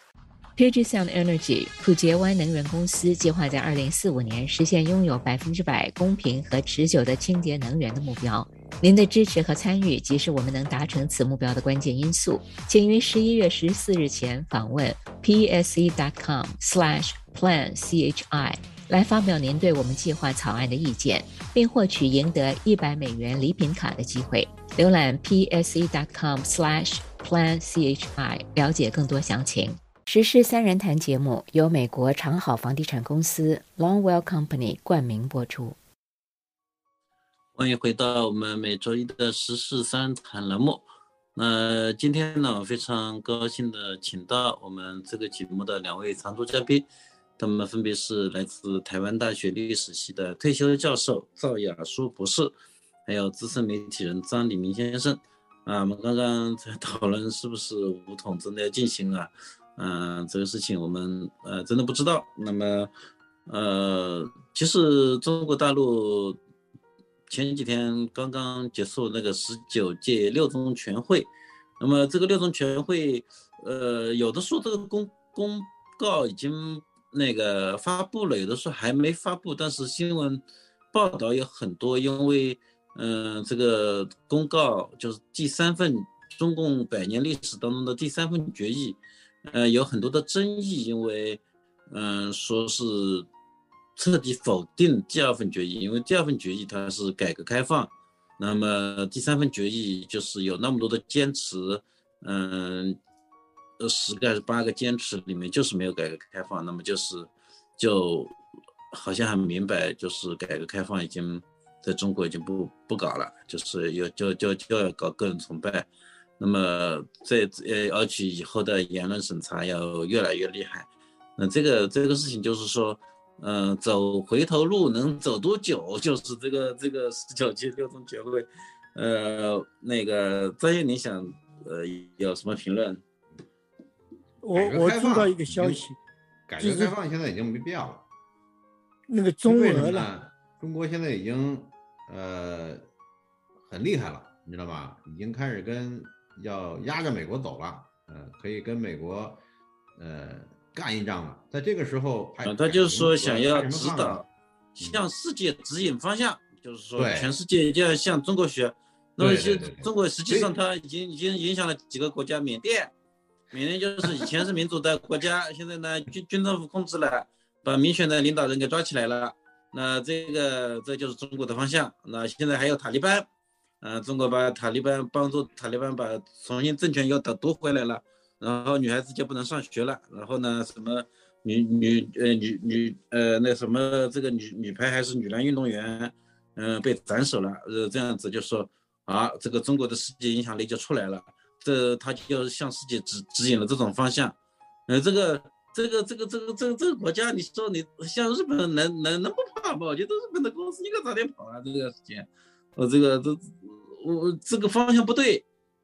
Puget Sound Energy 普杰湾能源公司计划在二零四五年实现拥有百分之百公平和持久的清洁能源的目标。您的支持和参与即是我们能达成此目标的关键因素。请于十一月十四日前访问 p s e dot com slash plan c h i 来发表您对我们计划草案的意见，并获取赢得一百美元礼品卡的机会。浏览 p s e dot com slash plan c h i 了解更多详情。时事三人谈节目由美国长好房地产公司 Longwell Company 冠名播出。 欢迎回到我们每周一的时事三人谈栏目。那今天呢，我非常高兴的请到我们这个节目的两位常驻嘉宾，他们分别是来自台湾大学历史系的退休教授赵雅书博士，还有资深媒体人张礼明先生。啊，我们刚刚在讨论是不是武统真的要进行啊？嗯、呃，这个事情我们呃真的不知道。那么，呃，其实中国大陆前几天刚刚结束那个十九届六中全会，那么这个六中全会，呃，有的说这个公公告已经那个发布了，有的说还没发布，但是新闻报道有很多，因为嗯、呃，这个公告就是第三份中共百年历史当中的第三份决议，呃，有很多的争议，因为嗯、呃，说是彻底否定第二份决议，因为第二份决议它是改革开放，那么第三份决议就是有那么多的坚持，嗯、呃，十个还是八个坚持里面就是没有改革开放，那么就是就好像很明白，就是改革开放已经在中国已经不不搞了，就是有就就就要搞个人崇拜，那么这呃而且以后的言论审查要越来越厉害，那这个这个事情就是说。嗯、呃，走回头路能走多久？就是这个这个十九届六中全会，呃，那个张燕，你想呃有什么评论？ 我我知道一个消息， 改革开放现在已经没必要了。 那个中俄呢？中国现在已经呃很厉害了，你知道吧？已经开始跟要压着美国走了，呃，可以跟美国呃。干一仗了，在这个时候， 啊，他就是说想要指导，向世界指引方向，嗯、就是说全世界就要向中国学。那么是中国实际上它已经已经影响了几个国家，缅甸，缅甸就是以前是民主的国家，现在呢军军政府控制了，把民选的领导人给抓起来了。那这个这就是中国的方向。那现在还有塔利班，呃，中国把塔利班帮助塔利班把重新政权又夺夺回来了。然后女孩子就不能上学了，然后呢，什么女女呃女女呃那什么这个女女排还是女篮运动员，嗯、呃、被斩首了，呃这样子就说啊，这个中国的世界影响力就出来了，这他就向世界指指引了这种方向，呃这个这个这个这个这个这个国家，你说你像日本能能能不怕吗？我觉得日本的公司应该早点跑啊，这个时间，我这个这我这个方向不对。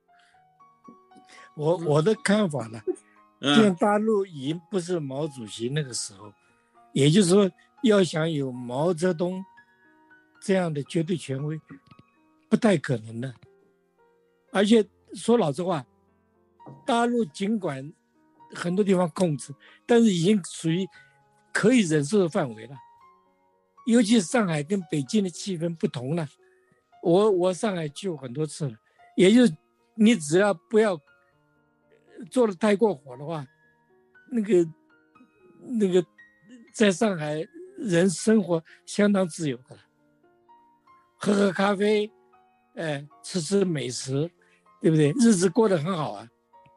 我我的看法呢，像大陆已经不是毛主席那个时候，也就是说，要想有毛泽东这样的绝对权威，不太可能的。而且说老实话，大陆尽管很多地方控制，但是已经属于可以忍受的范围了。尤其是上海跟北京的气氛不同了，我我上海去过很多次了，也就是你只要不要做的太过火的话，那个那个在上海人生活相当自由的，喝喝咖啡，哎，吃吃美食，对不对？日子过得很好啊。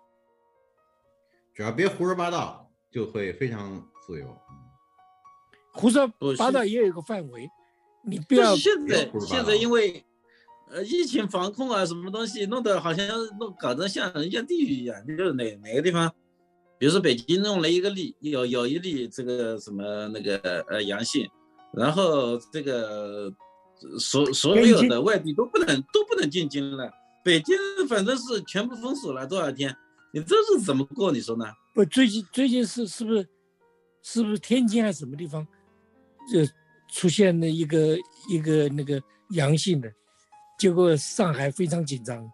只要别胡说八道，就会非常自由。 胡说八道也有一个范围，你不要。 现在现在因为。呃，疫情防控啊，什么东西弄得好像弄搞得像人间地狱一样，就是哪哪个地方，比如说北京弄了一个例，有有一例这个什么那个呃阳性，然后这个所所有的外地都不能都不能进京了，北京反正是全部封锁了多少天， 你这是怎么过？你说呢？ 不，最近最近是是不是是不是天津还是什么地方，就出现了一个一个那个阳性的，结果上海非常紧张，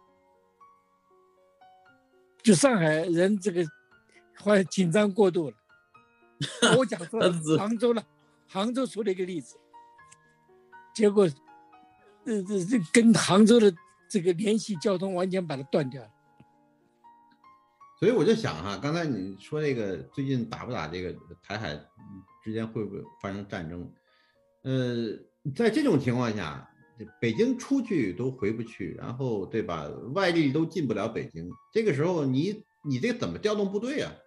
就上海人这个好像紧张过度了。我讲说杭州了，杭州出了一个例子，结果这这这跟杭州的这个联系交通完全把它断掉了。 所以我就想哈，刚才你说这个最近打不打这个台海之间会不会发生战争？呃，在这种情况下，北京出去都回不去，然后对吧？外力都进不了北京，这个时候你你这个怎么调动部队啊？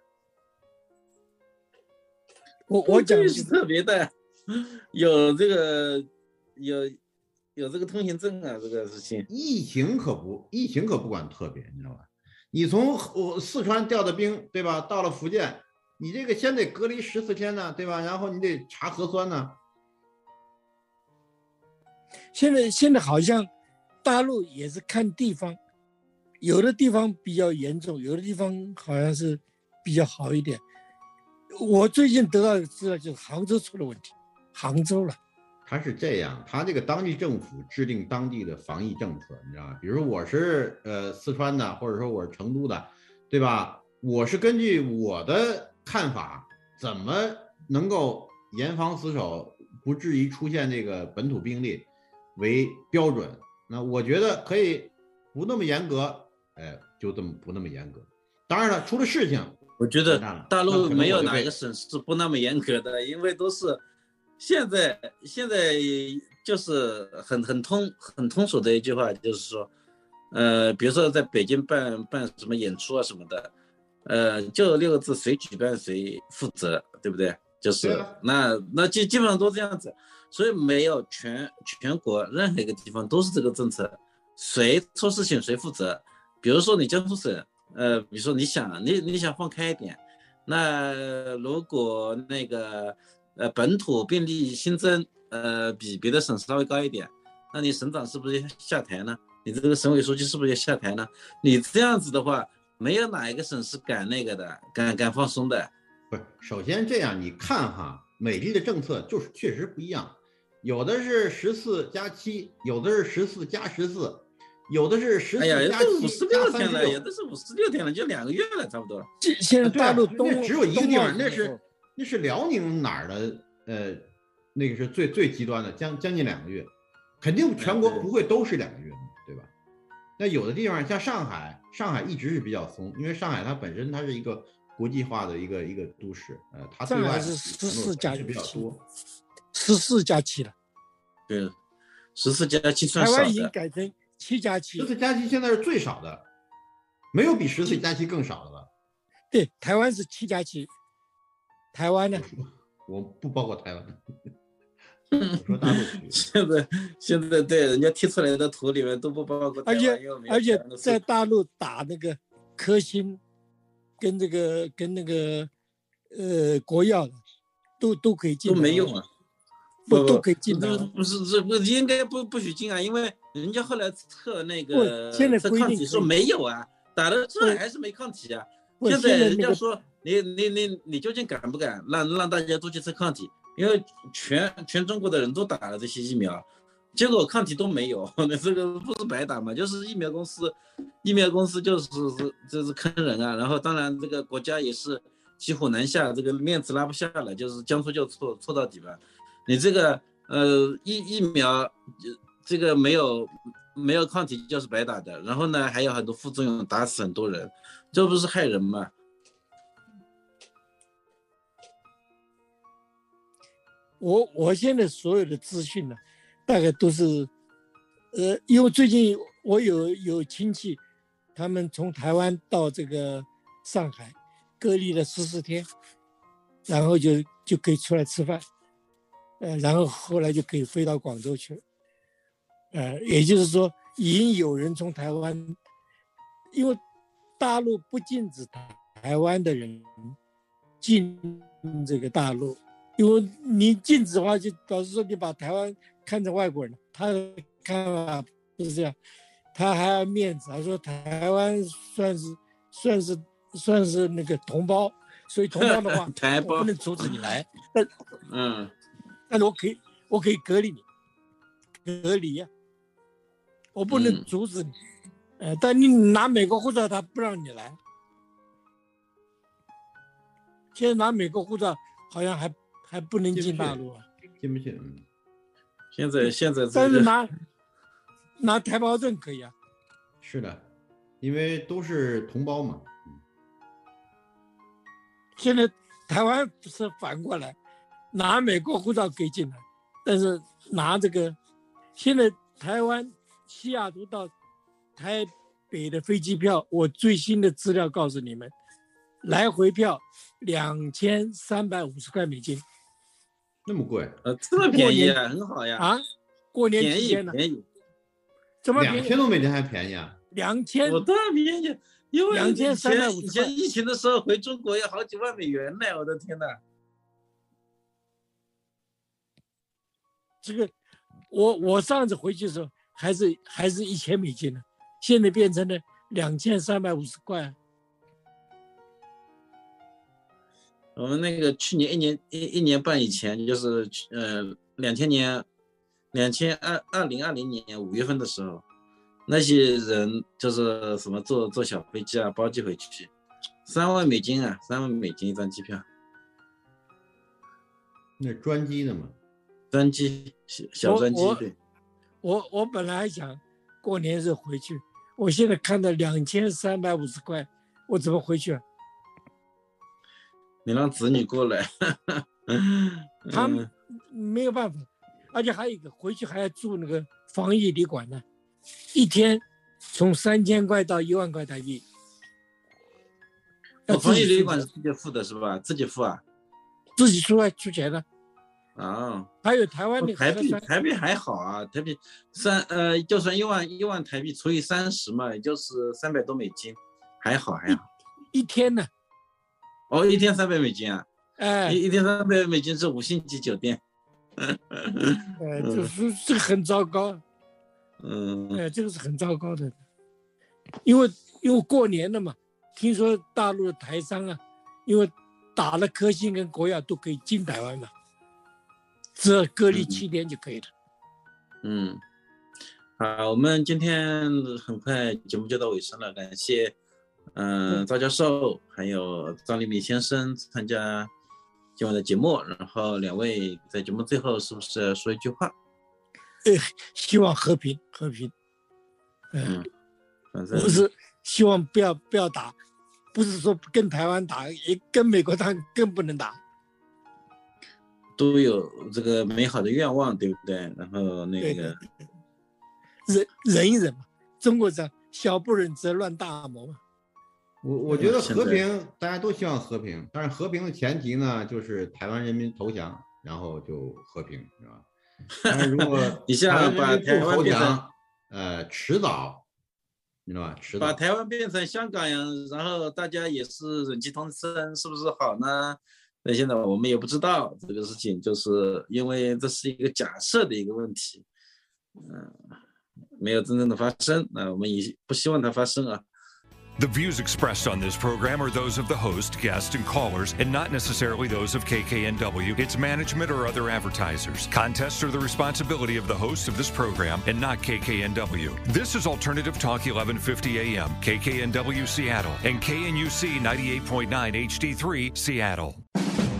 我我讲是特别的，有这个有有这个通行证啊，这个事情。 疫情可不，疫情可不管特别，你知道吧？你从四川调的兵，对吧？到了福建，你这个先得隔离十四天呢，对吧？然后你得查核酸呢。 现在现在好像大陆也是看地方，有的地方比较严重，有的地方好像是比较好一点。我最近得到的资料就是杭州出了问题，杭州了。 他是这样，他这个当地政府制定当地的防疫政策，你知道吗？比如说我是呃四川的，或者说我是成都的，对吧？我是根据我的看法，怎么能够严防死守，不至于出现这个本土病例为标准。那我觉得可以不那么严格，哎，就这么不那么严格。当然了，出了事情。 我觉得大陆没有哪个省是不那么严格的，因为都是现在现在就是很很通很通俗的一句话，就是说，呃，比如说在北京办办什么演出啊什么的，呃，就六个字，谁举办谁负责，对不对？就是那那基基本上都这样子，所以没有全全国任何一个地方都是这个政策，谁出事情谁负责。比如说你江苏省。呃，比如说你想你你想放开一点，那如果那个呃本土病例新增呃比别的省稍微高一点，那你省长是不是要下台呢？你这个省委书记是不是要下台呢？你这样子的话，没有哪一个省是敢那个的，敢敢放松的。 不是，首先这样你看哈，美丽的政策就是确实不一样，有的是十四加七，有的是十四加十四。有的是十四加七加三十六， 有的是五十六天了，就两个月了，差不多。 现在大陆东、 啊、只有一个地方，那是那是辽宁哪儿的？呃，那个是最最极端的，将将近两个月，肯定全国不会都是两个月，对吧？那有的地方像上海，上海一直是比较松，因为上海它本身它是一个国际化的一个一个都市，呃，它上海是十四加比较多， 十四加七了。 对，十四加七算少的。 台湾已经改成。七加七， 十四加七现在是最少的，没有比十四加七更少的了。 对，台湾是七加七，台湾呢？ 我不包括台湾。我说大陆区。 现在现在对人家贴出来的图里面都不包括台湾， 而且而且在大陆打那个科兴，跟这个跟那个呃国药的，都都可以进， 都没用啊。 不都可以进的，不是这不应该不不许进啊，因为人家后来测那个测抗体说没有啊，打了之后还是没抗体啊。现在人家说你你你你究竟敢不敢让让大家都去测抗体？因为全全中国的人都打了这些疫苗，结果抗体都没有，那这个不是白打吗？就是疫苗公司，疫苗公司就是是就是坑人啊。然后当然这个国家也是骑虎难下，这个面子拉不下了，就是将错就错，错到底吧。你这个呃疫疫苗，这个没有没有抗体就是白打的，然后呢还有很多副作用，打死很多人，这不是害人吗？ 我我现在所有的资讯呢，大概都是，呃，因为最近我有有亲戚，他们从台湾到这个上海隔离了十四天，然后就就可以出来吃饭。呃，然后后来就可以飞到广州去了，呃，也就是说，已经有人从台湾，因为大陆不禁止台湾的人进这个大陆，因为你禁止的话，就表示说你把台湾看成外国人了。他的看法不是这样，他还要面子，他说台湾算是算是算是那个同胞，所以同胞的话，我不能阻止你来，但嗯， 但是我可以我可以隔离你，隔离呀、啊，我不能阻止你，嗯、呃，但你拿美国护照，他不让你来。现在拿美国护照好像还还不能进大陆啊， 进不去。 现在现在、这个， 但是拿拿台胞证可以啊。 是的，因为都是同胞嘛。 现在台湾是反过来，拿美国护照可以进来，但是拿这个，现在台湾西雅图到台北的飞机票，我最新的资料告诉你们，来回票两千三百五十块美金， 那么贵？ 呃，这么便宜啊，很好呀！ 啊，过年期间呢？ 便宜， 怎么便宜？ 两千多美金还便宜啊？ 两千， 我当然便宜，因为两千三百五十以前疫情的时候回中国要好几万美元呢，我的天哪！ 这个，我我上次回去的时候还是还是一千美金呢，现在变成了两千三百五十块。 我们那个去年一年一一年半以前，就是呃两千年，两千二二零二零年五月份的时候，那些人就是什么坐坐小飞机啊，包机回去，三万美金啊，三万美金一张机票。 那专机的嘛， 专机小小专机对。 我我本来还想过年时候回去，我现在看到两千三百五十块，我怎么回去啊？ 你让子女过来， 他们没有办法，而且还有一个回去还要住那个防疫旅馆呢，一天从三千块到一万块台币。 哦，防疫旅馆是自己付的是吧？自己付啊？ 自己出来出钱的。 啊、哦， 还有台湾的台币，台币还好啊，台币三呃，就算一万一万台币除以三十嘛，也就是三百多美金，还好还好。 一, 一天呢？ 哦，一天三百美金啊！ 哎， 一一天三百美金是五星级酒店。 哎，就是这个很糟糕。 嗯， 哎，这个是很糟糕的，因为因为过年了嘛，听说大陆的台商啊，因为打了科兴跟国药都可以进台湾嘛，只要隔离七天就可以了。 嗯，好，我们今天很快节目就到尾声了，感谢。嗯、呃，赵教授还有张立敏先生参加今晚的节目，然后两位在节目最后是不是说一句话？ 呃，希望和平，和平。呃、嗯， 反正我是希望不要不要打，不是说跟台湾打，也跟美国打更不能打。 都有这个美好的愿望，对不对？然后那个忍忍一忍嘛，中国讲小不忍则乱大谋嘛。 我我觉得和平，大家都希望和平，但是和平的前提呢，就是台湾人民投降，然后就和平，是吧？但是如果你像把台湾变成， 呃，迟早，你知道吧？迟早把台湾变成香港样，然后大家也是忍气吞声，是不是好呢？那现在我们也不知道这个事情，就是因为这是一个假设的一个问题，嗯、呃，没有真正的发生，那我们也不希望它发生啊。 The views expressed on this program are those of the host, guests, and callers, and not necessarily those of K K N W, its management, or other advertisers. Contests are the responsibility of the host of this program and not K K N W. This is Alternative Talk eleven fifty A M, K K N W Seattle, and K N U C ninety-eight point nine H D three Seattle.